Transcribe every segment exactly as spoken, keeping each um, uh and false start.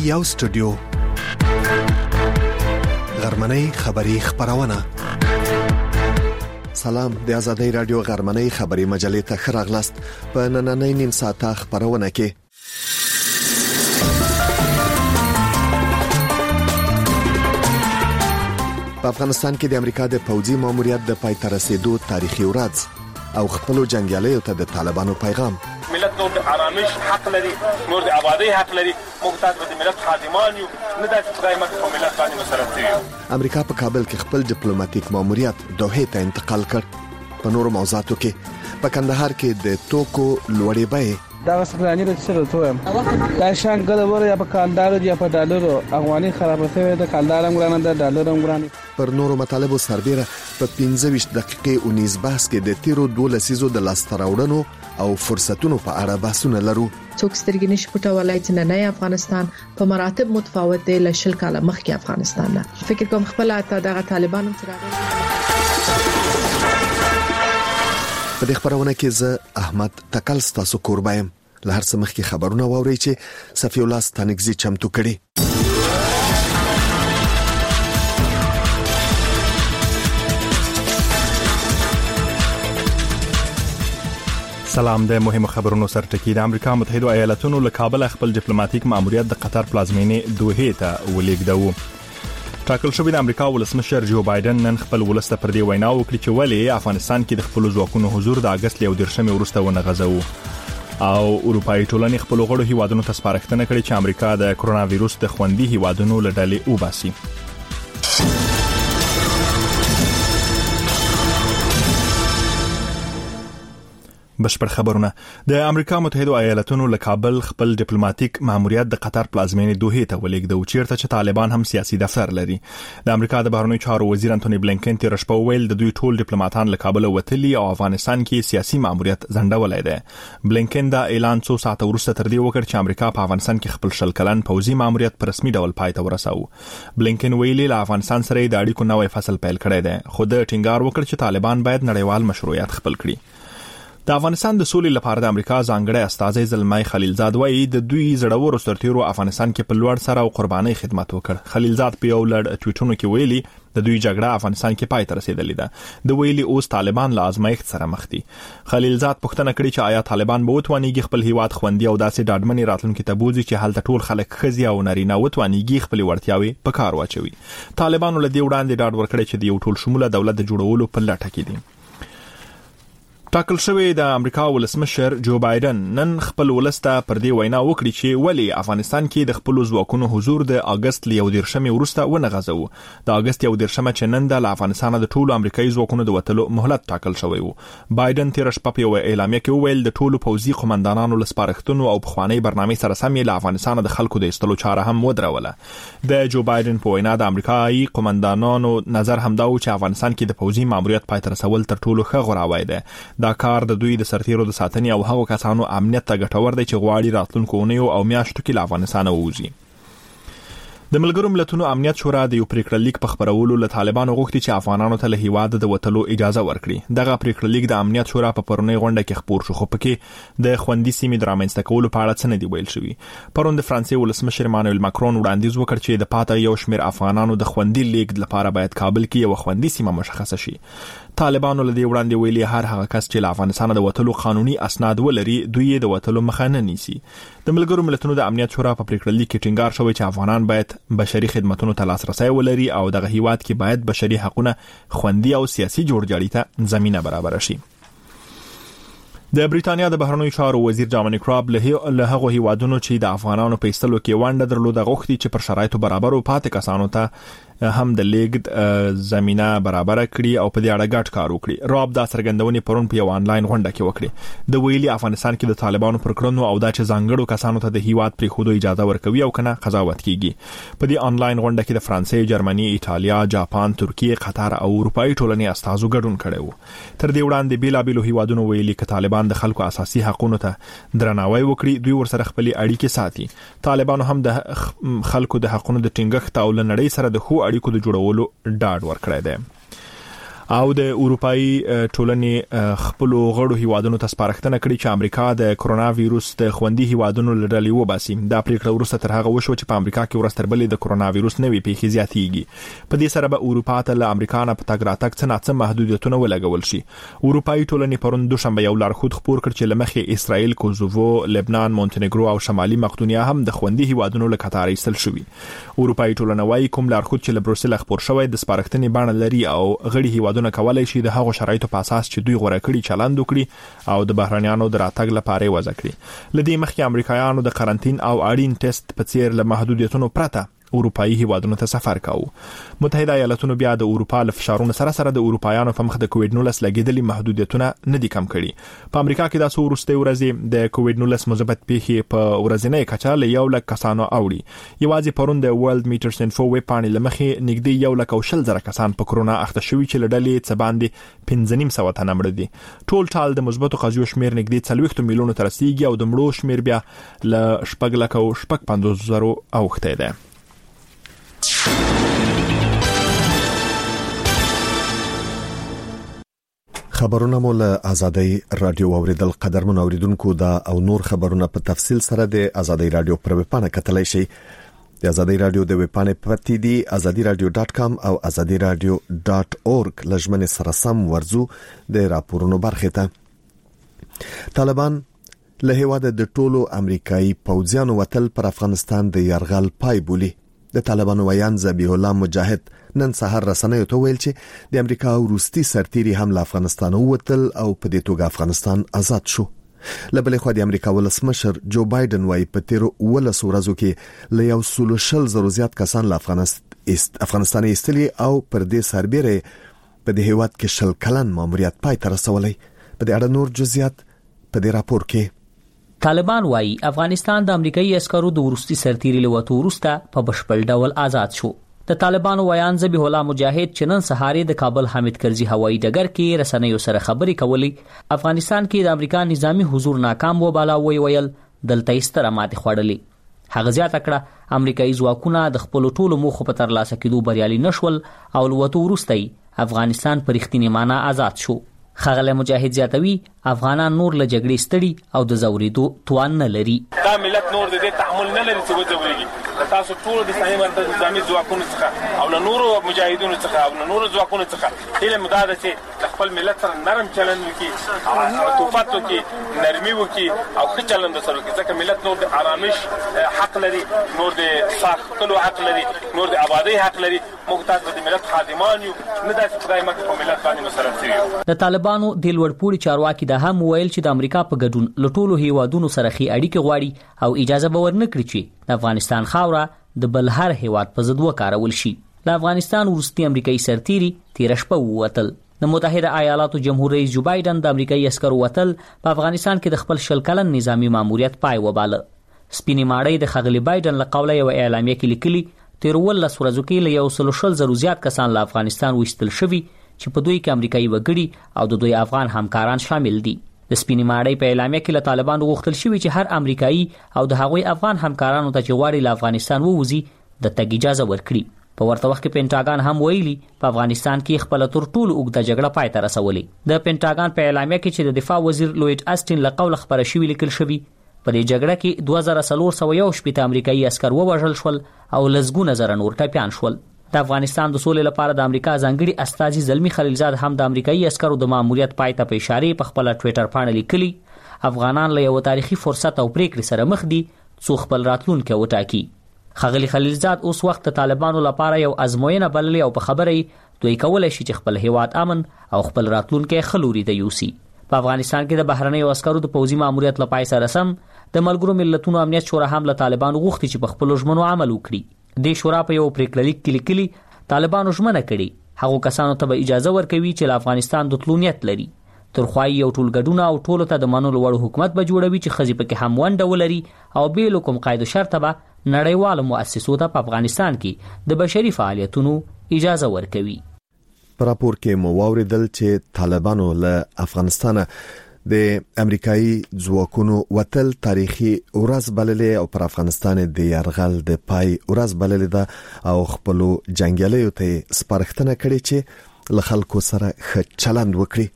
یو سټوډیو غرمنۍ خبری خبرونه. سلام، د آزادۍ رادیو غرمنۍ خبری مجلې ته ښه راغلاست. په نننۍ نیم ساعته خبرونه کې په افغانستان کې د امریکا د پوځي ماموریت د پای ته رسیدو تاریخي ورځ او خپل جنگیالیو ته د طالبانو پیغام. ملت نور د آرامش حق لري، نور د آبادی حق لري، موږ تاسو د ملت خادمان یو، نه د خدای مکه په ملت باندې مسلط یو. امریکا په کابل کې خپل ډیپلوماټیک ماموریت دوحه ته انتقال کړ. په نورو موضوعاتو کې په کندهار کې د توکو لوړې بیې دا وسپلانی د څه راته وایم دا شانګل ور یا په کاندارو یا په ډالرو افغاني خراب شوی د کاندارم ګرانه د ډالرم ګرانه. پر نورو مطالبو سربېره په پنځه ویشت دقیقې اونیز بحث کې د تیرو دوه لسیزو د لاستراوړنو او فرصتونو په اړه بحثونه لرو. څوک سترګې نشي پټولای چې نه افغانستان په مراتب متفاوت دی له شل کاله مخکې افغانستان نه. فکر کوم خپل اته دغه طالبانو سره په دې خبرونه کې زه احمد تکل ستاسو قربایم. له هر څه مخکې خبرونه واورئ چې صفی الله ستانګزي چمتو کړي. سلام، د مهمو خبرونو سرټکی. د امریکا متحده ایالاتونو له کابل خپل ډیپلوماټیک ماموریت د قطر پلازمینې دوحه ته ولېږدو. ټاکل شوی د امریکا ولسمشر جو بایدن نن خپل ولسته پر دې وینا وکړي چې ولې افغانستان کې د خپل ځواکونو حضور د اگست یو دیرشمې وروسته ونه غځو. او اروپאי ټولنې خپل غړو هیوادونو ته سپارښتنه کړې چې امریکا د کرونا وایروس د خوندي هیوادونو له ډلې وباسي. بشپړ خبرونه. د امریکا متحده ایالاتونو له کابل خپل ډیپلوماټیک ماموریت د قطر پلازمینې دوحه ته ولېږدو، چیرته چې طالبان هم سیاسي دفتر لري. د امریکا د بهرنیو چارو وزیر انټونی بلینکن تیر شپه ویل د دوی ټول ډیپلوماټان له کابل وتلي او افغانستان کې سیاسي ماموریت ځنډولای دی. بلینکن دا اعلان څو ساعت وروسته تر دې وکړ چې امریکا په افغانستان کې خپل شل کلن پوځي ماموریت په رسمي ډول پای ته ورساو. بلینکن ویلي له افغانستان سره د اړیکو نوې فصل پیل کړی دی، خو د ټینګار وکړ چې طالبان باید نړیوال مشروعیت خپل کړي. د افغانستان د سولې لپاره د امریکا ځانګړی استازی زلمای خلیلزاد وایي د دوی زړورو سرتیرو افغانستان کې په لوړ سره او قرباني خدمت وکړ. خلیلزاد په یو لړ ټویټونو کې ویلي د دوی جګړه افغانستان کې پای ته رسیدلې ده. د ویلي اوس طالبان له ازمایښت سره مخ دي. خلیلزاد پوښتنه کړې چې آیا طالبان به وتوانیږي خپل هیواد خوندي او داسې ډاډمنې راتلونکي ته بوځي چې هلته ټول خلک ښځې او نارینه وتوانیږي خپل وړتیاوې په کار واچوي. طالبانو له دې وړاندې ډاډ ورکړی چې د یو ټول شموله دولت د جوړولو په لټه کې دي. ټاکل شوی د امریکا ولسمشر جو بایدن نن خپل ولسته پر دې وینا وکړي چې ولی افغانستان کې د خپل ځواکونو حضور د اگست ل یو دیرشمې وروسته ونه غځو. د اگست یو دیرشمه چې نن د افغانستان د ټولو امریکایي ځواکونو د وټلو مهلت ټاکل شوی وو. بایدن تیر شپه په یو اعلامیه کې وویل د ټولو پوځي قومندانانو له سپارښتنو او بخوانی برنامه سره سم له افغانستان د خلکو د استلو چاره هم ودروله. د جو بایدن په وینا د امریکایي قومندانانو نظر همدا و چې افغانستان کې د پوځي ماموریت پای ته رسول تر ټولو ښه غوراوی دی. دا کار د دوی د سرتیرو د ساتنې او هغو کسانو امنیت ته ګټور دی چې غواړي راتلونکو اونیو او میاشتو کې له افغانستان ووځي. د ملګرو ملتونو امنیت شورا د یو پریکړه لیک په خبرولو له طالبانو غوښتي چې افغانانو ته له هیواد د وټلو اجازه ورکړي. دغه پریکړه لیک د امنیت شورا په پرونی غونډه کې خبر شو، خو پکې د خوندي سیمې د رامنځته کولو په اړه څه نه دی ویل شوی. پرون د فرانسې ولسمشر مانویل ماکرون وړاندیز وکړ چې د پاته یو شمېر افغانانو د خوندي لیک لپاره باید کابل کې یو خوندي سیمه مشخصه شي. طالبانو له دې وړاندې ویلي هر هغه کس چې له افغانستان د وټلو قانوني اسناد ولري دوی د وټلو مخه نه نیسي. د ملګرو ملتونو د امنیت شورا په پریکړه لیک کې ټینګار شوی چې افغانان باید بشري خدماتو ته لاسرسي ولري او دغه هیواد کې باید بشري حقوقونه خوندي او سیاسي جوړجاړي ته زمينه برابر شي. د بریټانیا د بهرنیو چارو وزیر جامنی کراب له هغو هیوادونو چې د افغانانو په ایستلو کې ونډه درلوده غوښتي چې پر شرایطو برابر او پاتې کسانو ته هم د لیګ زمينه برابر کړي او په دې اړه ګډ کار وکړي. راب دا څرګندونې پرون په یو آنلاین غونډه کې وکړي. د ویلي افغانستان کې د طالبانو پر کړنو او دا چې ځانګړو کسانو ته د هیواد پرې خودو اجازه ورکوي او کنه قضاوت کیږي. په دې آنلاین غونډه کې د فرانسې، جرمني، ایتالیا، جاپان، ترکیه، قطر او اروپאי ټولنې استازو ګډون کړي وو. تر دې وړاندې بیلابېلو هیوادونو ویلي ک طالبان د خلکو اساسي حقوقو ته درناوی وکړي، دوی ورسره خپل اړیکې ساتي. طالبانو هم د خلکو د حقوقو د ټینګښت او لنړۍ سره د خو اړیکو د جوړولو ډاډ ورکړی دی. او د اروپאי ټولنې خپل غړو هیوادونو ته سپارښتنه کړې چې امریکا د کرونا وایروس د خوندي هیوادونو لړلې وباسي. دا پریکړه وروسته تر هغه وشو چې په امریکا کې ورستربلې د کرونا وایروس نوې پیښې زیاتېږي. په دې سره به اروپا ته له امریکا نه په تګ راتګ څه ناڅه محدودیتونه ولګول شي. اروپאי ټولنې پرون دوشنبه یو لارښود خپور کړ چې لمخې اسرائیل، کوزوو، لبنان، مونتنیګرو او شمالي مقدونیه هم د خوندي هیوادونو له کتار ایستل شوي. اروپאי ټولنه وايي کوم لارښود چې له بروسل خپور شوی د سپارښتنې بڼه لري او غړي هیوادونه کولای شي د هغو شرایطو په اساس چې دوی غوړه کړي چلند وکړي او د بهرانيانو د راتګ لپاره وځ کړي. لدې مخکې امریکایانو د قرنټین او اړین ټیسټ په څیر له محدودیتونو پرته اروپאי هیوادونو ته سفر کاوه. متحده ایالاتونو بیا د اروپا له فشارونو سره سره د اروپایانو په مخ د کووډ نولس لګیدلي محدودیتونه نه دي کم کړي. په امریکا کې د څو ورځې ورځې د کووډ نولس مثبت پیښې په ورځنۍ کچه له یو لک کسانو اوړي. یوازې پرون د ورلد میټرز انفو ویب پاڼې لمخې نږدې یو لک او شل زره کسان په کرونا اخته شوي چې لړلې څه باندې پنځه نیم سوه تنه مړه دي. ټول ټال د مثبتو قضیو شمیر نږدې څلوېښت میلیونو ته رسیدي او د مړو شمیر بیا له شپږ لک او شپږ پنځوس زرو اوښتی دی. خبرونه مو له آزادۍ رادیو اوریدل. قدرمن اوریدونکو دا او نور خبرونه په تفصیل سره د آزادۍ رادیو پر ویب پاڼه کتلای شئ. د آزادۍ رادیو د ویب پاڼې پته دی azadi radio dot com او azadi radio dot org. لژمن سره سم ورزو د راپورونو برخه ته. طالبان له هیواده د ټولو امریکایي پوځیانو وتل پر افغانستان د يرغل پای بولی. د طالبانو ویان ذبیح الله مجاهد نن سحر رسنیو ته ویل چې د امریکا وروستي سرتیري هم له افغانستان ووتل او په دې توګه افغانستان آزاد شو. لبلې خو د امریکا ولسمشر جو بایدن وايي په تیر ولس ورځو کې له یو سل شل زرو زیات کسان له افغانستان ایستلي او پر دې سربېره په دې هیواد کې شل کلن ماموریت پای ته رسولي. په دې اړه نور جزئیات په دې راپور کې. طالبان وايي افغانستان د امریکایي عسکرو د ورستي سرتیري له وټو وروسته په بشپړ ډول آزاد شو. د طالبانو ویان ذبیح الله مجاهد چې نن سهار د کابل حامد کرزي هوایي ډګر کې رسنیو سره خبري کولې افغانستان کې د امریکا نظامی حضور ناکام و بالا وی ویل دلته ستره ماتې خوړلې. هغه زیاته کړه امریکایي ځواکونه د خپل ټولو موخو په ترلاسه کېدو بریالي نشول او له وټو وروسته افغانستان پر رښتینی معنی آزاد شو. خغله مجاهد زیاتوي افغانان نور له جګړې ستړي او د زوریدو توان نه لري. دا ملت نور د دې تحمل نه لري چې وځويږي. تاسو ټول د صحیح مرکز نظامی ځواکونو څخه او له نورو مجاهدونو څخه او له نورو ځواکونو څخه هیله مداده چې خپل ملت سره نرم چلند وکړي او توفات وکړي، نرمي وکړي او ښه چلند سره وکړي، ځکه ملت نور د آرامش حق لري، نور د ساختلو حق لري، نور د آبادی حق لري. موږ تاسو د ملت خادمان یو، نه داسې خدای مکه په ملت باندې مسلط شوي. د طالبانو د لوړپوړي چارواکي د هم ویل چې د امریکا په ګډون له ټولو هیوادونو سره خي اړیکې غواړي او اجازه به ورنکړي چې د افغانستان خاوره د بل هر هیواد په ضد وکارول شي. د افغانستان ورستي امریکایي سرتیري تیر شپه ووتل. د متحده ایالاتو جمهور رئیس جو بایدن د امریکایي عسکرو وتل په افغانستان کې د خپل شل کلن نظامی ماموریت پای وباله. سپینی ماړی د خغلی بایدن له قوله یو اعلامیه کې لیکلي تیر ولس ورځو کې له یو سل شل زرو زیات کسان له افغانستان وشتل شوي چې په دوی کې امریکایي وګړي او د دوی افغان همکاران شامل دي. د سپینی ماړی په اعلامیه کې له طالبانو غوښتل شوی چې هر امریکایي او د هغوی افغان همکارانو ته چې غواړي له افغانستان ووځي د تګ اجازه ورکړي. په ورته وخت کې پینټاګان هم ویلي په افغانستان کې خپل تر ټولو اوږده جګړه پای ته رسولې. د پینټاګان په اعلامیه کې چې د دفاع وزیر لوید اسټین له قوله خبره شوی لیکل شوی په دې جګړه کې دوه زره څلور سوه یو شپېته امریکایي عسکر ووژل شول او لسګونه زره نور ټپیان شول. د افغانستان د سولې لپاره د امریکا ځانګړي استازي زلمی خلیلزاد هم د امریکایي عسکرو د ماموریت پای ته په اشاره په خپل ټوئیټر باندې لیکلي افغانان له یو تاریخي فرصت او پریکړې سره مخ دي څو خپل راتلونکي وټاکي. خغلی خلیلزاد اوس وخت طالبانو لپاره یو ازموینه بللې او په خبرې دوی کولای شي چې خپل هیواد امن او خپل راتلونکي خلوري د یوسي. په افغانستان کې د بهرنیو عسکرو د پوځي ماموریت لپاره سره سم د ملګرو ملتونو امنیت شورا هم له طالبانو غوښتي چې په خپل ژمنو عمل وکړي. د شورا په یو پریکړه لیک کې لیکلي طالبانو ژمنه کړې هغه کسانو ته به اجازه ورکوي چې له افغانستان د تلونیت لري. ترخوای یو ټولګډونه او ټولو ته د منلو وړ حکومت به جوړوي چې خزي پکې هم ونډه ولري او بیل کوم قاعده شرط به نړیوال مؤسسو ته په افغانستان کې د بشري فعالیتونو اجازه ورکوي. په راپور کې مو واوریدل چې طالبانو له افغانستان د امریکایي ځواکونو وتل تاریخي ورځ بللې او پر افغانستان د يرغل د پای ورځ بللې ده او خپل جنگیالیو ته سپارښتنه کړې چې له خلکو سره ښه چلند وکړي.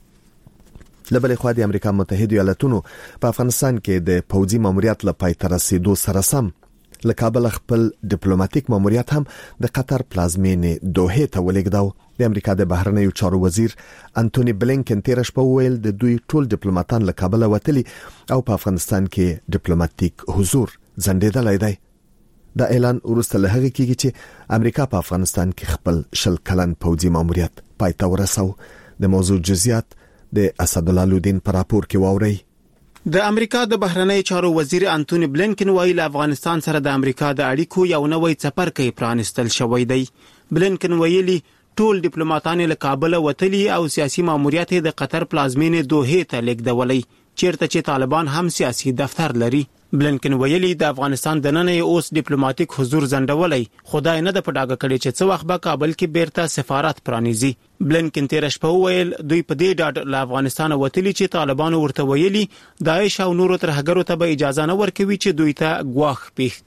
لبل خو د امریکا متحده ایالاتونو په افغانستان کې د پوځي ماموریت له پای ته رسیدو سره سم له کابل خپل ډیپلوماټیک ماموریت هم د قطر پلازمینې دوحه ته ولېږداو. د امریکا د بهرنیو چارو وزیر انټونی بلینکن تیر شپه ویل د دوی ټول ډیپلوماټان له کابل وتلي او په افغانستان کې ډیپلوماټیک حضور ځنډېدلی دی. دا اعلان وروسته له هغه کېږي چې امریکا په افغانستان کې خپل شل کلن پوځي ماموریت پای ته ورساو. د موضوع جزئیات د اسدالله لودین پر راپور کې واوري. د امریکا د بهرنی چارو وزیر انټونی بلینکن ویل افغانستان سره د امریکا د اړیکو یو نوې څپرکی پرانستل شوی دی. بلینکن ویلي ټول ډیپلوماټان له کابل وتلي او سیاسي ماموریت د قطر پلازمینې دوحه ته لیږدولي چیرته چې طالبان هم سیاسي دفتر لري. بلینکن ویلي د افغانستان د نن اوس ډیپلوماټیک حضور ځنډولای خدای نه د پډاګه کړي چې څو وخت به کابل کې بیرته سفارت پرانیزي. بلینکن تیر شپه ویل دوی په دې ډاډ له افغانستان وتلي چې طالبان ورته ویلي داعش او نورو ترهګرو ته به اجازه نه ورکوي چې دوی ته ګواښ پیښ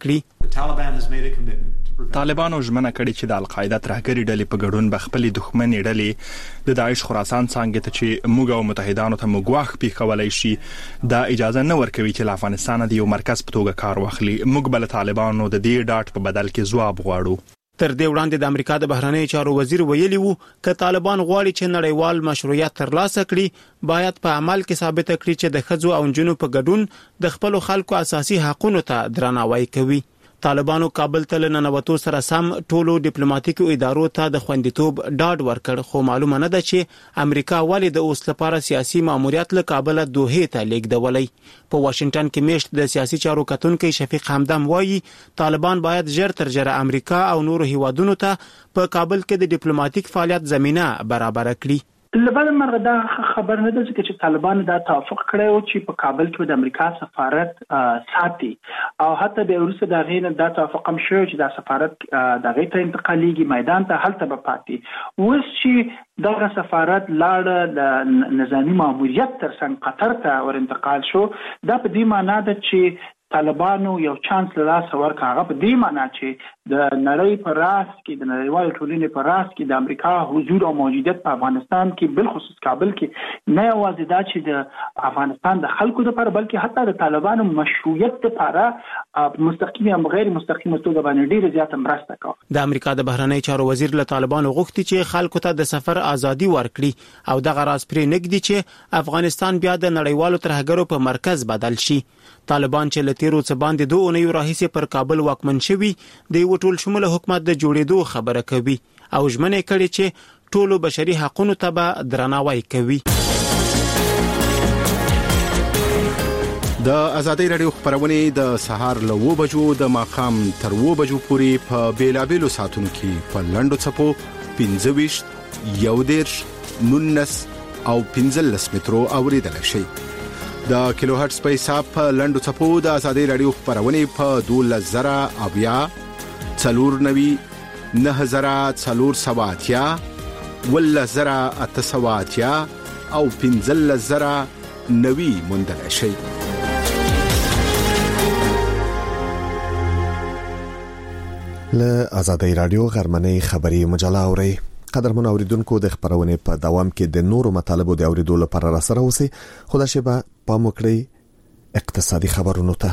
کړي. طالبانو ژمنه کړې چې د القاعده ترهګری ډلې په ګډون به خپلې دښمنۍ ډلې د داعش خراسان څنګه ته چې موږ او متحدانو ته مګواخ پیښولای شي دا اجازه نه ورکوي چې افغانستان د یو مرکز په توګه کار واخلي. موږ بل طالبانو د دې ډاټ په بدل کې ځواب غواړو. تر دې وړاندې د امریکا د بهرنی چارو وزیر ویلي وو ک طالبان غواړي چې نړیوال مشروعیت ترلاسه کړي باید په عمل کې ثابت کړي چې د ښځو او نجونو په ګډون د خپل خلکو اساسي حقوقو ته درناوی کوي. طالبانو کابل ته ننوتو سره سم ټولو ډیپلوماټیکو ادارو ته د خوندیتوب ډاډ ورکړ خو معلومه نه ده چې امریکا ولې د اوس لپاره سیاسي ماموریت له کابل دوحه ته لیږدولای. په واشنگټن کې میشت د سیاسي چارو کتونکو شفیق حمدان وایي طالبان باید ژر تر ژره امریکا او نورو هیوادونو ته په کابل کې د ډیپلوماټیک فعالیت زمينه برابر کړي. لبل مرغه دا خبر نه ده چې طالبان دا توافق کړی او چې په کابل کې د امریکا سفارت ساتي او حتی د روسي د غین د توافق هم شو چې د سفارت د غی ته انتقالیږي میدان ته هلته به پاتې اوس چې دغه سفارت لاړ د نظامی ماموریت تر څنګ قطر ته ور انتقال شو. دا په دې معنی ده چې طالبانو یو چانس له لاس ورکړ. هغه په دې معنی چې د نړۍ پر راس کې د نړیوال ټولنې پر راس کې د امریکا حضور او موجودیت په افغانستان کې بل خصوص کابل کې نه یوازې دا چې د افغانستان د خلکو لپاره بلکې حتی د طالبانو مشروعیت لپاره مستقیم او غیر مستقیم توګه باندې ډېر زیات مرسته کوي. د امریکا د بهرنی چارو وزیر له طالبانو غوښتي چې خلکو ته د سفر ازادي ورکړي او دغه راز پرې نګدي چې افغانستان بیا د نړیوالو ترهګرو په مرکز بدل شي. طالبان چې لتیرو څه باندې دوه اونۍ راهیسې پر کابل واکمن شوي د یو ټول شموله حکومت د جوړېدو خبره کوي او ژمنه کړي چې ټولو بشري حقوقو ته به درناوی کوي. د ازادي رادیو خبرونه د سهار له و بجو د ماقام تر و بجو پورې په بیلابېلو ساتونو کې په لندو چپو پنځه ویشت یو دیرش نونس او پنځلس مترو اوریدل شي. د کیلو هرتز په حساب په لندو چپو د ازادي رادیو خبرونه په دولس زره اویا څلور نوي نه زره څلور سواتیا ول زره اته سواتیا او پنځلس زره نوي موندل شي. له ازادي رادیو غرمنۍ خبري مجله اوري. قدرمن اوریدونکو د خبرونه په دوام کې د نورو مطالبو د اوریدو لپاره را سره اوسئ. خدا شبا پام وکړئ اقتصادي خبرونو ته.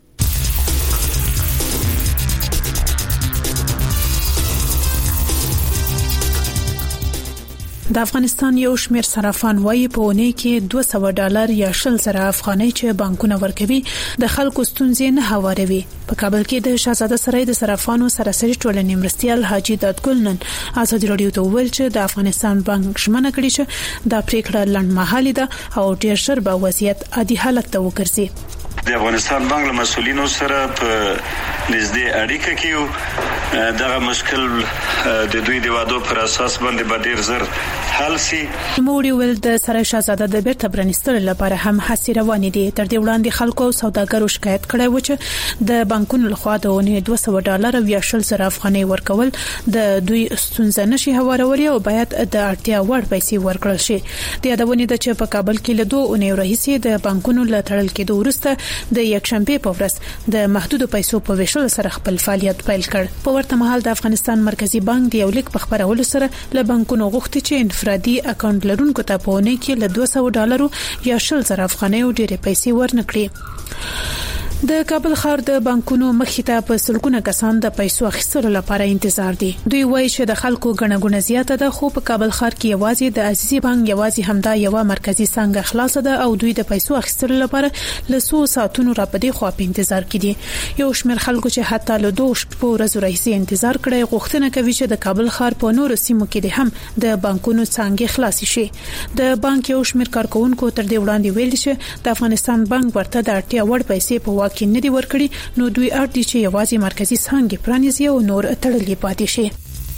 د افغانستان یو شمیر صرافان وایي په ونه کې دوه سوه ډالر یا شل زره افغانۍ چې بانکونه ورکوي د خلکو ستونزې نه هواروي. په کابل کې د شاهزاده سرای د صرافانو سراسري ټولنې مرستيال حاجی دادګل نن ازادي رادیو ته ویل چې د افغانستان بانک ژمنه کړې چې د پریکړه لنډمهالي ده او ډیر ژر به وضعیت عادي حالت ته وګرځي. د افغانستان بانک له مسولینو سره په نږدې اړیکه کې دغه مشکل د دوی د وادو پر اساس باندې به ډیر زر حل شي. موړي ول د سره شاهزاده د بیرته برنستل لپاره هم هڅې روانې دي. تر دې وړاندې خلکو او سوداګرو شکایت کړی و چې د بانکونو لخوا د ونې دوه سوه ډالر او یا شل زره افغانۍ ورکول د دوی ستونزه نشي هوارولي او باید د اړتیا وړ پیسې ورکړل شي. د یادونه ده چې په کابل کې له دوه اونۍ راهیسې د بانکونو له تړل کېدو وروسته د یکشنبه په ورځ د محدودو پیسو په ویشلو سره خپل فعالیت پیل کړ. په ورته مهال د افغانستان مرکزی بانک د یو لیک په خبرولو سره له بانکونو غوښتي چې انفرادي اکاونټ لرونکو ته په ونه کې له دوه سوه ډالرو یا شل زره افغانۍ ډېرې پیسې ورنکړي. د کابل ښار د بانکونو مخې ته په سلګونه کسان د پیسو اخیستلو لپاره انتظار دي. دوی وایي چې د خلکو غنغونه زیاته ده، خو په کابل ښار کې یوازې د عزیزي بانک یوازې همدا یو مرکزی څنګه خلاص ده او دوی د پیسو اخیستلو لپاره له څو ساعتونو را پدې خو په انتظار کې دي. یو شمېر خلکو چې حتی له دوه شپو ورځې راهیسې انتظار کړی غوښتنه کوي چې د کابل ښار په نورو سیمو کې هم د بانکونو څنګه خلاص شي. د بانک یو شمېر کارکونکو تر دې وړاندې ویل چې د افغانستان بانک ورته د اړتیا وړ پیسې په کې نه دی ورکړي، نو دوی اړ دي چې یوازې مرکزی څنګه پرانیزي او نور تړلې پاتې شي.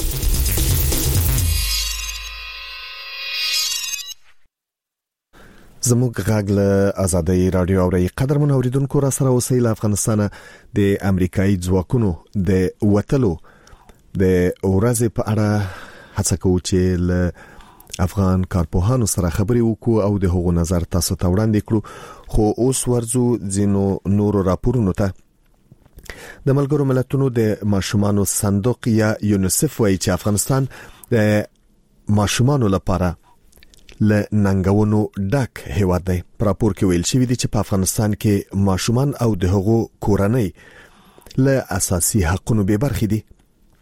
زموږ غږ له آزادۍ رادیو اوري قدرمن اوریدونکو را سره اوسئ. له افغانستان د امریکایي ځواکونو د وټلو د ورځې په اړه هڅه کوو چې له افغان کارپوهانو سره خبري وکړو او د هغو نظر تاسو ته وړاندې کړو. خو اوس ورزو ځینو نورو راپورونو ته. د ملګرو ملتونو د ماشومانو صندوق یا یونیسف وایي چې افغانستان د ماشومانو لپاره له ننګونو ډک هیواد دی. په راپور کې ویل شوی دی چې په افغانستان کې ماشومان او د هغو کورنۍ له اساسي حقوقو به برخې دي.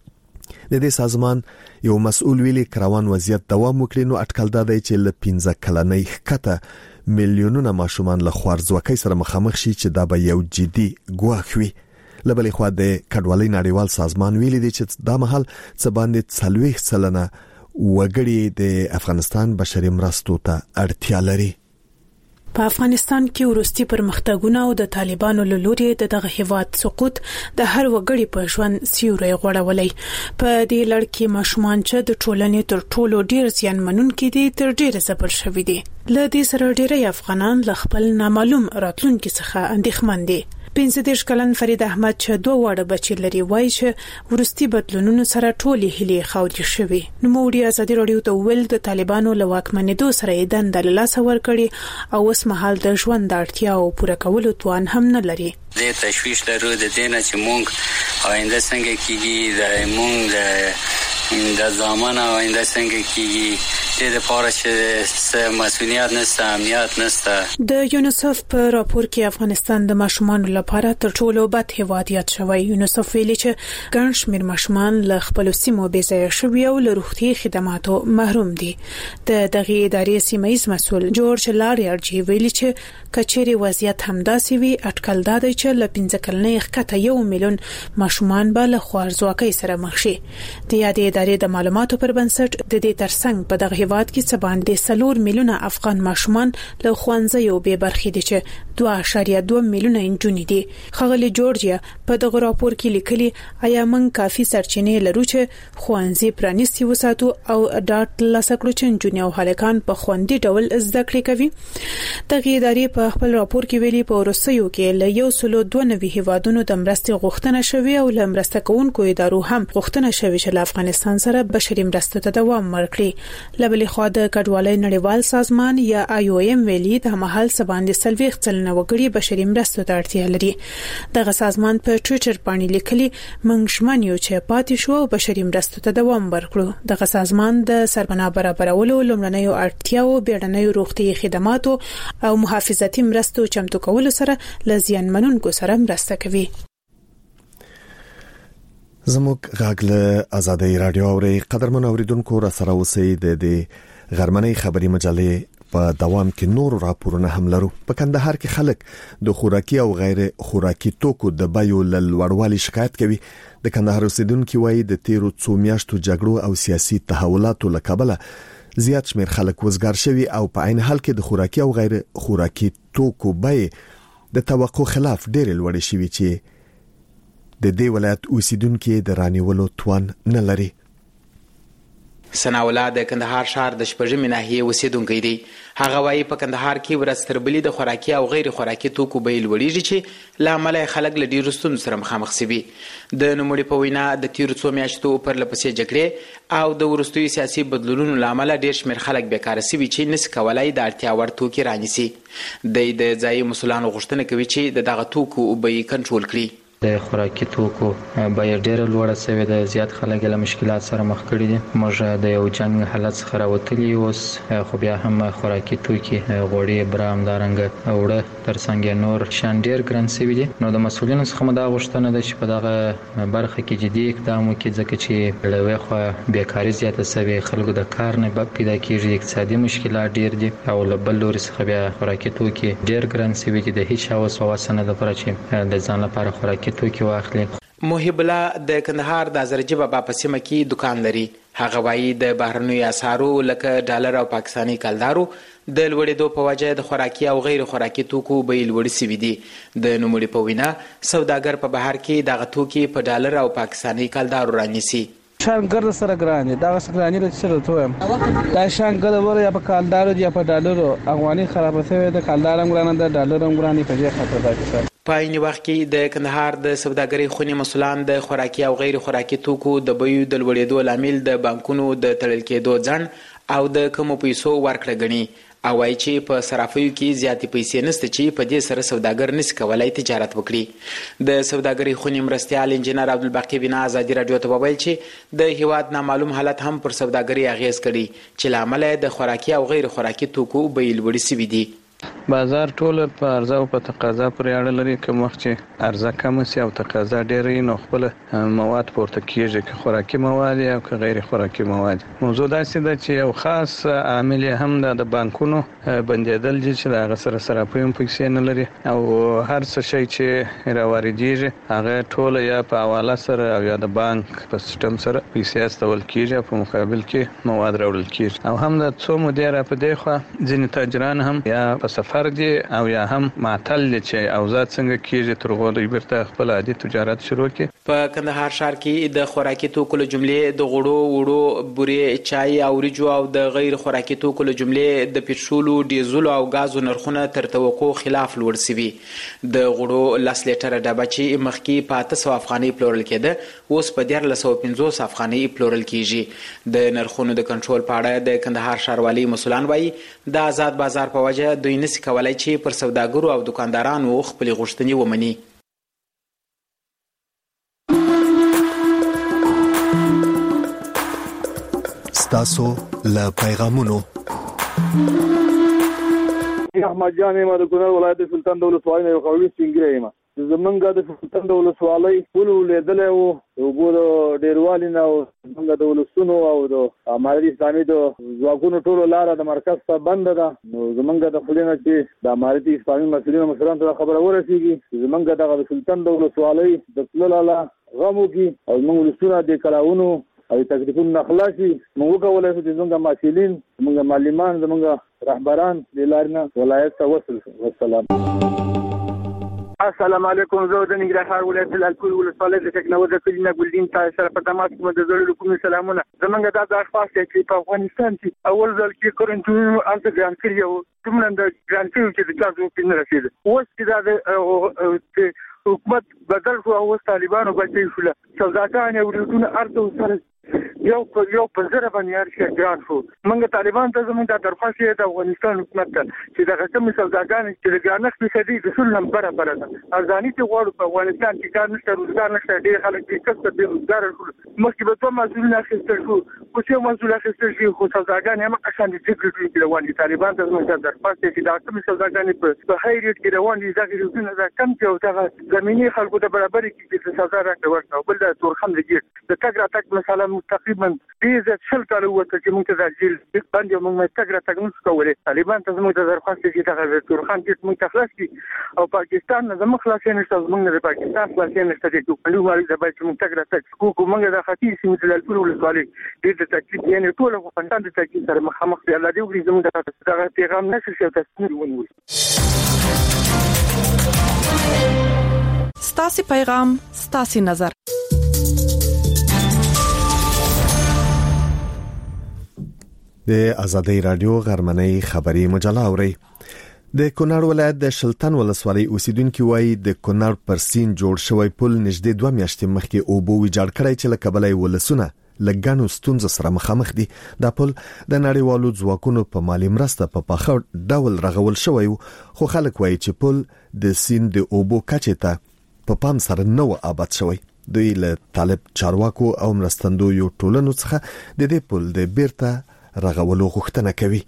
د دې سازمان یو مسؤل ویلي کروان وضعیت دوام وکړي نو اټکل دا دی چې له پنځه کلنۍ ښکته میلیونونه ماشومان له خوارځواکۍ سره مخامخ شي چې دا به یو جدي ګواښ وي. له بلې خوا د کډوالۍ نړیوال سازمان ویلي دی چې دا مهال څه باندې څلوېښت سلنه وګړي د افغانستان بشري مرستو ته اړتیا لري. په افغانستان کې ورستي پرمختګونه او د طالبانو له لوري د دغه هیواد سقوط د هر وګړي په ژوند سیوري غوړولې. په دې لړ کې ماشومان چې د ټولنې تر ټولو ډیر زیانمنونکي دي تر ډیره زبر شوي دي. له دې سره ډیری افغانان له خپل نامعلوم راتلونکي څخه اندېښمن دي. پنځه دېرش کلن فرید احمد چې دوه واړه بچي لري وایي چې ورستي بدلونونو سره ټولې هیلې خاورې شوي. نو موږ ازادي رادیو ته ویل د طالبانو له واکمنېدو سره یې دنده له لاسه ورکړي او اوس مهال د ژوند د اړتیاو پوره کولو توان هم نه لري. د تشویش لرو د دینه چې موږ آینده څنګه کیږي، د موږ د د زمان آینده څنګه کیږي، د لپاره چې مسؤلیت نشته، امنیت نشته. د یونیسف په راپور کې افغانستان د ماشومانو لپاره تر ټولو بد هیواد یاد شوی. یونیسف ویلي چې ګڼ شمېر ماشومان له خپل سیمو بې ځایه شوي او له روغتي خدماتو محروم دي. د دغه ادارې سیمایي مسؤل جورج لاریارجی ویلي چې کچېري وضعیت همداسې وي اټکل دا دی چې له پنځه کلنۍ ښکته یو میلیون ماشومان به له خوارځواکۍ سره مخ شي. د یادې ادارې د معلوماتو پر بنسټ د دې ترڅنګ په دغه هیواد کې څه باندې څلور میلیونه افغان ماشومان له ښوونځیو بې برخې دي چې دوه اعشاریه دوه میلیونه نجونې دي. ښاغلي جورجیا په دغه راپور کې لیکلي آیا موږ کافي سرچینې لرو چې ښوونځي پرانیستي وساتو او ډاټ ترلاسه کړو چې نجونې او هلکان په خوندي ډول زده کړې کوي. دغه ادارې په خپل راپور کې ویلي په وروستیو کې له یو سلو دوه نوي هیوادونو د مرستې غوښتنه شوې او له مرسته کوونکو ادارو هم غوښتنه شوې چې له افغانستان سره بشري مرستو ته دوام ورکړي. له بلې خوا د کډوالۍ نړیوال سازمان یا آی او ایم ویلي د مهال سباندې څلوېښت سلنه وګړي بشري مرستو ته اړتیا لري. دغه سازمان په ټوئیټر باندې لیکلي موږ ژمن یو چې پاتې شو او بشري مرستو ته دوام ورکړو. دغه سازمان د سربنا برابرولو، لومړنیو اړتیاو، بیړنیو روغتي خدماتو او محافظتي مرستو چمتو کولو سره له زیانمنونکو سره مرسته کوي. زموږ غږ له آزادۍ رادیو اوري قدرمن اوریدونکو را سره اوسئ. د دې غرمنۍ خبري مجلې په دوام کې نور راپورونه هم لرو. په کندهار کې خلک د خوراکي او غیر خوراکي توکو د بیو لوړوالي شکایت کوي. د کندهار اوسیدونکو وایي د تیرو څو میاشتو جګړو او سیاسي تحولاتو له کبله زیات شمیر خلک وزګار شوي او په عین حال کې د خوراکي او غیر خوراکي توکو بیې د توقع خلاف ډېر لوړ شوي چې د دې ولایت اوسیدونکو د رانیولو توان نه لري. سناولا د کندهار ښار د شپږمې ناحیې اوسیدونکی دی. هغه وایي په کندهار کې ورځ تر بلې د خوراکي او غیر خوراکي توکو بیې لوړېږي چې له امله یې خلک له ډېرو ستونزو سره مخامخ شوي. د نوموړي په وینا د تېرو څو میاشتو پرله پسې جګړې او د وروستیو سیاسي بدلونونو له امله ډېر شمېر خلک بیکاره شوي چې نسي کولی د اړتیا وړ توکي رانیسي. دی د ځایي مسؤلانو غوښتنه کوي چې د دغه توکو بیې کنټرول کړي. د خوراکي توکو بیه ډیره لوړه شوې ده، زیات خلک له مشکلات سره مخ کړي دي. موږ د یو جنگ حالت څخه راوتلي اوس، خو بیا هم خوراکي توکي غوړي، برام، دارنګ اوړه ترڅنګ نور شان ډیر ګران شوي دي. نو د مسؤلینو څخه مدا غوښتنه ده چې په دغه برخه کې جدي اقدام وکړي، ځکه چې له خو بیکاری زیاته شوې، خلکو د کار نه باب پیدا کیږي، اقتصادي مشکلات ډیر دي، او له بل لوري څخه بیا خوراکي توکي ډیر ګران شوي دي. د هیڅ اوس واسنه د لپاره چې د ځان لپاره خوراکي توکي واخلي. محب الله د کندهار د ازرجي بابا په سیمه کې دکان لري. هغه وایي د بهرنیو اسعارو لکه ډالر او پاکستاني کلدارو د لوړېدو په وجه د خوراکي او غیر خوراکي توکو بیې لوړې شوي دي. د نوموړي په وینا سوداګر په بهر کې دغه توکي په ډالر او پاکستاني کلدارو رانیسي. شانګر سره ګران دي، دا څنګه نه سره توه دا شانګر ور یا په کلدارو یا په ډالرو افغاني خراب شوی، د کلدارم ګران ده، ډالرم ګران په دې خاطر راځي. په عین وخت کې د کندهار د سوداګرۍ خونې مسؤلان د خوراکي او غیر خوراکي توکو د بیو د لوړېدو لامل د بانکونو د تړل کېدو ځنډ او د کمو پیسو ورکړه ګڼي، او وايي چې په صرافیو کې زیاتې پیسې نشته چې په دې سره سوداګر نشي کولای تجارت وکړي. د سوداګرۍ خونې مرستیال انجینر عبدالباقي بنا ازادي راډیو ته وویل چې د هیواد نامعلوم حالت هم پر سوداګرۍ اغیز کړي چې له امله د خوراکي او غیر خوراکي توکو بیې لوړې شوي دي. بازار ټول په عرضه او په تقاضا پورې اړه لري. کوم وخت چې عرضه کم شي او تقاضا ډېر وي، نو خپل مواد پورته کیږي، که خوراکي مواد او که غیر خوراکي مواد. موضوع داسې ده چې یو خاص عامل هم د بانکونو بندیدل دي چې هغه سره صرافیو پیسې نه لري، او هر څه شی چې راوړيږي هغه ټول یا په حواله سره او یا د بانک په سیستم سره پیسې استول کیږي، په مقابل کې مواد راوړل کیږي. او هم د څو مدیر په دې خوا ځینې تاجران هم یا په سفر دي او یا هم معطل دي چې اوزات څنګه کیږي تر غوډه بیرته خپل عادي تجارت شروع کړي. په کندهار ښار کې د خوراکي توکو له جملې د غوړو وړو بورې، چای او وریجو او د غیر خوراکي توکو له جملې د پټرولو، ډیزل او غازو نرخونه تر توقع خلاف لوړ شوي. د غوړو لس لیټره ډبه چې مخکې په اته سوه افغانۍ پلورل کېده اوس په دیارلس سوه پنځوس افغانۍ پلورل کیږي. د نرخونو د کنټرول په اړه د کندهار ښاروالۍ مسؤلان وایي د آزاد بازار په وجه دوی نسي کولای چې پر سوداګرو او دکاندارانو خپل غوښتنې ومني. ستاسو له پیغامونو احمد جان ما د کونړ ولایت سلطان دولت ولسوالۍ یو قوي سنگره یم. زمونږ د سلطان دولت ولسوالۍ ټول لیدلې وو وګور ډیروالي نه او زمونږ د ولسونو او د اماري اسلامي د ځواکونو ټول لار د مرکز ته بند ده. نو زمونږ د خلینو چې د اماري اسلامي مسؤلینو مشرانو ته خبره ورسیږي، زمونږ د سلطان دولت ولسوالۍ د تللا غمو کې او موږ ولسونه د کلاونو او تکلیفونو خلاصي موږ کولای شو چې زمونږ مسؤلین، زمونږ معلمان، زمونږ رهبران د لارنه ولایت ته وصل. والسلام. السلام علیکم. زه د ننګرهار ولایت لالپور ولسوالۍ د ټکنالوژي کلینا ګلدین تاسو سره په تماس کې د زړه کوم سلامونه. زمونږ د درخواست چې په افغانستان کې اول ځل کې کورنټو انت ګران کړیو کومه د ګران کړیو چې د تاسو په نه رسید. اوس چې د حکومت بدل شو او طالبانو بچي شول، سوداګان یو ډېرونه ارته سره یو په یو په زره باندې ارشي ګران شو. موږ طالبان ته زموږ د درخواست د افغانستان حکومت ته چې د کوم سوداګان چې د ګرانښت په شدي د ټول نمبر پر ده ارزاني ته غواړو په افغانستان کې کار نشته، روزګار نشته، ډېر خلک چې کسب به روزګار شول. مخکې به څو مسؤلین اخیستل شو، خو چې مسؤل اخیستل شي خو سوداګان هم قشان دي چې کې روان دي. طالبان ته زموږ د درخواست چې د کوم سوداګان په هاي ریټ کې روان دي ځکه چې دا کم چې او دغه زمینی خلکو ته برابر کې چې سزا راکړي او بل د تورخم لګي د تګ را تګ مثلا تقریبا دې شل کاله وته چې موږ ته د جیل باندې موږ تګ را تګ نشو کولای. طالبان ته زموږ د درخواست چې دغه تورخم کې موږ تخلاص کی او پاکستان نه زموږ خلاصې نشته، موږ د پاکستان خلاصې نشته چې په لومړي د باندې موږ تګ را تګ کو موږ د خاطی سیمه د لالپور ولسوالۍ د تکلیف یعنی ټول افغانستان د تکلیف سره مخامخ دي. الله دې وکړي زموږ دغه پیغام نشي شي تاسو ونیول. ستاسو پیغام ستاسو نظر. د آزادۍ رادیو غرمنۍ خبری مجله اوري. د کونړ ولایت د شلتن ولسوالۍ اوسیدونکو وایي د کونړ پر سین جوړ شوی پل نږدې دوه میاشتې مخکې اوبو ویجاړ کړی چې له کبله ولسونه لګانو ستونزې سره مخامخ دي. دا پل د نړیوالو ځواکونو په مالی مرسته په پاخه ډول رغول شوی خو خلک وایي چې پل د سین د اوبو کچې ته په پام سره نو آباد شوی. دوی له طالب چارواکو او مرستندویو ټولنو څخه د دې پل د بیرته رغولو غوښتنه کوي.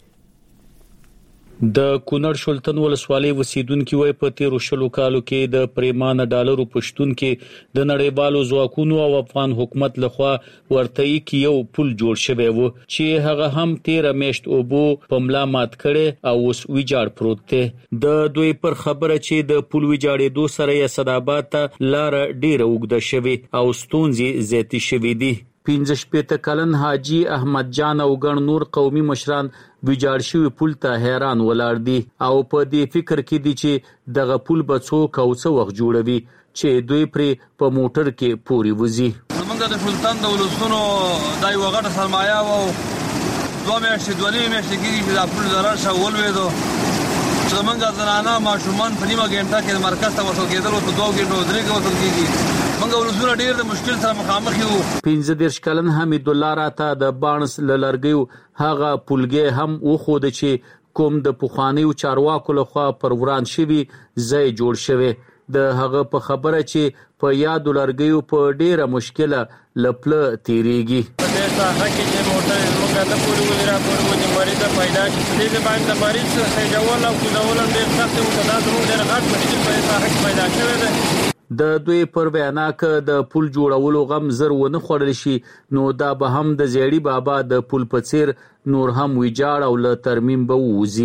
د کونړ شلتن ولسوالۍ وسیدونکو وای په تیرو شلو کالو کې د پریمانه ډالرو پښتون کې د نړیوالو ځواکونو او افغان حکومت لخوا ورته کې یو پل جوړ شوی و چې هغه هم تیر میشت اوبو په ملا مات کړي او اوس ویجاړ پروت دی. د دوی پر خبره چې د پل ویجاړېدو سره یې صدابات لار ډیره وګد شوی او ستونزې زیاتې شوې دي. پنځه شپېته کلن حاجی احمد جان او ګڼ نور قومي مشران ویجاړ شوی پل ته حیران ولاړ دي او په دې فکر کې دي چې دغه پل به څوک او څو وخت جوړوي چې دوی پرې په موټر کې پوري وځي. موږ د شلتن د ولسونو د یو غټه سرمایه او دوه میاشتې دوه نیمې میاشتې کې چې دا پل ضرر شو ولوېدو چې موږ زنانه ماشومان په نیمه ګنټه کې مرکز ته وصل کېدل او په دوه ګنټو درې کې وصل کېږي. موږ ولسونه ډېر د مشکل سره مخامخ یو. پنځه دېرش کلن حمید الله راته د بانس لړګیو هغه پلګي هم وخود چې کوم د پوخانیو چارواکو لخوا پر وران شوی ځای جوړ شوی. د هغه په خبره چې په یاد لړګیو په ډیره مشکله لپل تیریږي. په دې ساحه کې چې موټر موږ د پولیسو لرا پورې مریض پیدا شي د باندې مریض څخه جوړ او کولول ډیر سخت او دا زموږ ډیر غټ مشکل په ساحه کې پیدا شوی دی. د دوی پر وینا ک د پل جوړولو غم زر ونه خړل شي نو دا به هم د زیړی بابا د پل په څیر نور هم ویجاړ او له ترمیم به ووزي.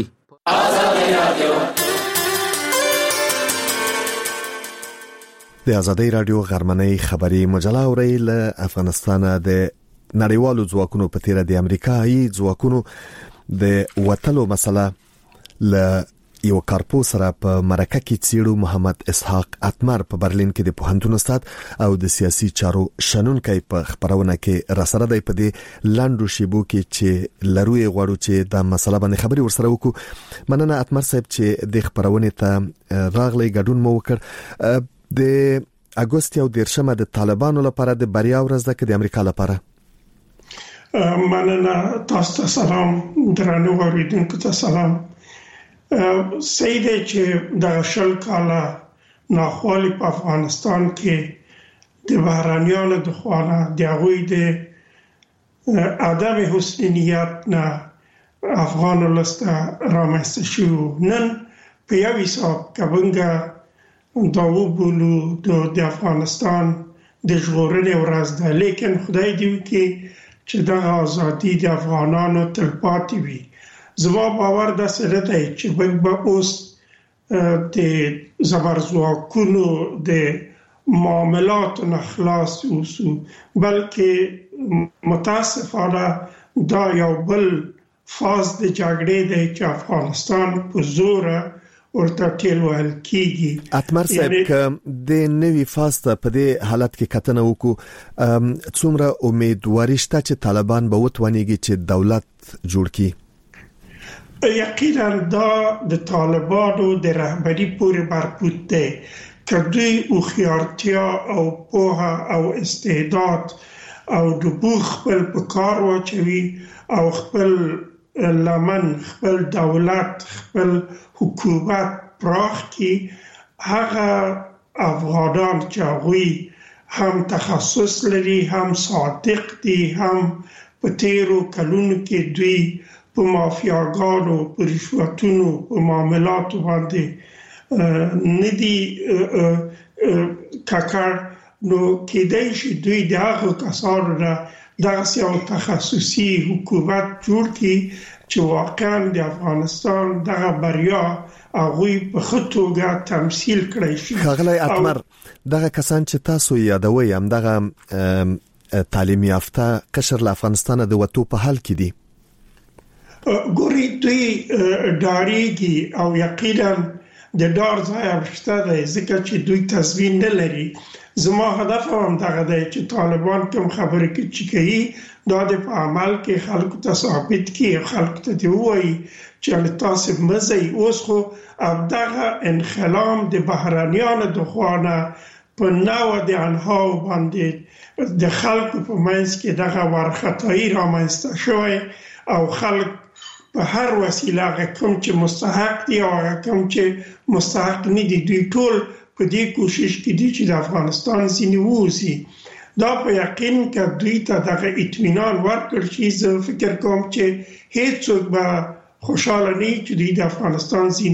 د آزادۍ رادیو غرمنۍ خبری مجله اوري. له افغانستان د نړیوالو ځواکونو په تیر د امریکایي ځواکونو د وټلو مسله ل یو کارپو سره په مرکه کې چیرو محمد اسحاق اتمر په برلین کې د پوهنتون استاد او د سیاسي چارو شنونکي په خبرونه کې را سره دی. په دې لاندو شیبو کې چې لروي غواړو چې د مسله باندې خبري ورسره وکړو. مننه اتمر صاحب چې د خبرونه ته راغلي ګډون مو وکړ. د اگست یو دیرشمه د طالبانو لپاره د بریا ورځ ده که د امریکا لپاره؟ مننه تاسو ته سلام. درنو اوریدونکو ته سلام. سیده چې د شل کاله ناخوالي په افغانستان کې د بهرانيانو د خوانه د هغوی د عدم حسن نیت نه افغان ولسته رامنځته شو. نن په یو حساب کبنګه دا وبولو د افغانستان د ژغورنې ورځ ده، لیکن خدای دې وکړي چې د ازادي د افغانانو تلپاتې وي. زما باور دا سره دی چې موږ به اوس د زبرځواکونو د معاملاتو نه خلاص اوسو، بلکې متاسفانه دا یو بل فاز د جګړې دی چې افغانستان په زوره ورته ټیل وهل کیږي. اتمر صاحب که د نوي فاز ته په دې حالت کې کتنه وکړو، څومره امیدواري شته چې طالبان به وتوانیږي چې دولت جوړ کړي؟ یقینا دا د طالبانو د رهبری پورې مربوط دی. که دوی هوښیارتیا او پوهه او استعداد او د بوخ خپل په کار واچوي او خپل لمن خپل دولت خپل حکومت پراخ کی، هغه افغانان چې هغوی هم تخصص لري، هم صادق دي، هم په تیرو کلونو کې دوی په مافیاګانو، په رشوتونو، په معاملاتو باندې ندي کاکړ، نو کېدای شي دوی د هغو کسانو نه دغسې یو تخصصي حکومت جوړ کړي چې واقعا د افغانستان دغه بریا هغوی په ښه توګه تمثیل کړی شي. ښاغلی اتمر، دغه کسان چې تاسو یادوئ همدغه تعلیم یافته قشر له افغانستانه د وتو په حال کې دي؟ ګوري دوی ډاریږي او یقینا د ډار ځای شته دی ځکه چې دوی تصویر نه لري. زما هدف هم دغه دی چې طالبان کوم خبرې چې کوي دا د په عمل کې خلکو ته ثابت کړي، خلکو ته دی وایي چې تاسو مزه اوس خو دغه انخلام د بهرانيانو د خوانه په نو د انهاو باندې د خلکو په منځ کې دغه ورختای رامنځته شوی او خلک په هر وسیله کوم چې مستحق دي او کوم چې مستحق نه دي دوی ټول په دې کوشش کې دي چې د افغانستان ځینې ووسی. دا په یقین کې دوی ته دغه اطمینان ورکړ چې زه فکر کوم چې هیڅ څوک به خوشاله نه چې دوی د افغانستان ځینې